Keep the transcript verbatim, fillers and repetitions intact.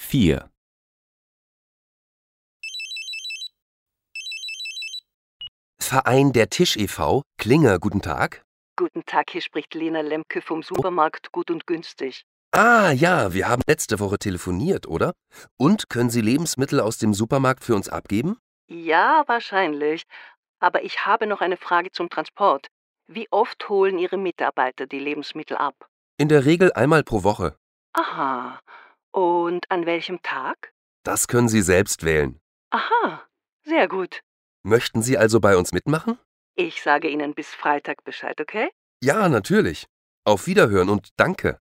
vier. Verein der Tisch e V, Klinger, guten Tag. Guten Tag, hier spricht Lena Lemke vom Supermarkt Gut und Günstig. Ah ja, wir haben letzte Woche telefoniert, oder? Und können Sie Lebensmittel aus dem Supermarkt für uns abgeben? Ja, wahrscheinlich. Aber ich habe noch eine Frage zum Transport. Wie oft holen Ihre Mitarbeiter die Lebensmittel ab? In der Regel einmal pro Woche. Aha. Und an welchem Tag? Das können Sie selbst wählen. Aha. Sehr gut. Möchten Sie also bei uns mitmachen? Ich sage Ihnen bis Freitag Bescheid, okay? Ja, natürlich. Auf Wiederhören und danke.